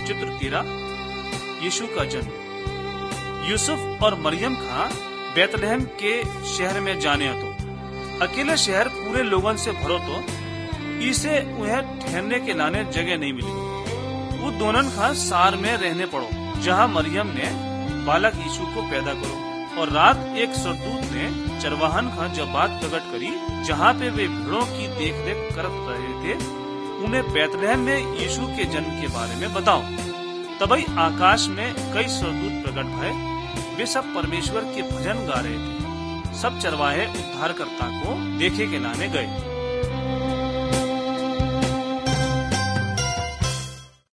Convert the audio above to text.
चित्र 13 यीशु का जन्म। यूसुफ और मरियम खां बैतलहम के शहर में जाने तो अकेले शहर पूरे लोगन से भरो तो इसे उन्हें ठहरने के लाने जगह नहीं मिली। वो दोनों खां सार में रहने पड़ो, जहाँ मरियम ने बालक यीशु को पैदा करो। और रात एक स्वर्गदूत ने चरवाहन खां जब बात प्रकट करी, जहाँ पे वे भेड़ों की देख रेख कर रहे थे, उन्हें बैतलहम में यीशु के जन्म के बारे में बताओ। तभी आकाश में कई स्वर्गदूत प्रकट भये। वे सब परमेश्वर के भजन गा रहे थे। सब चरवाहे उद्धारकर्ता को देखे के लाने गए।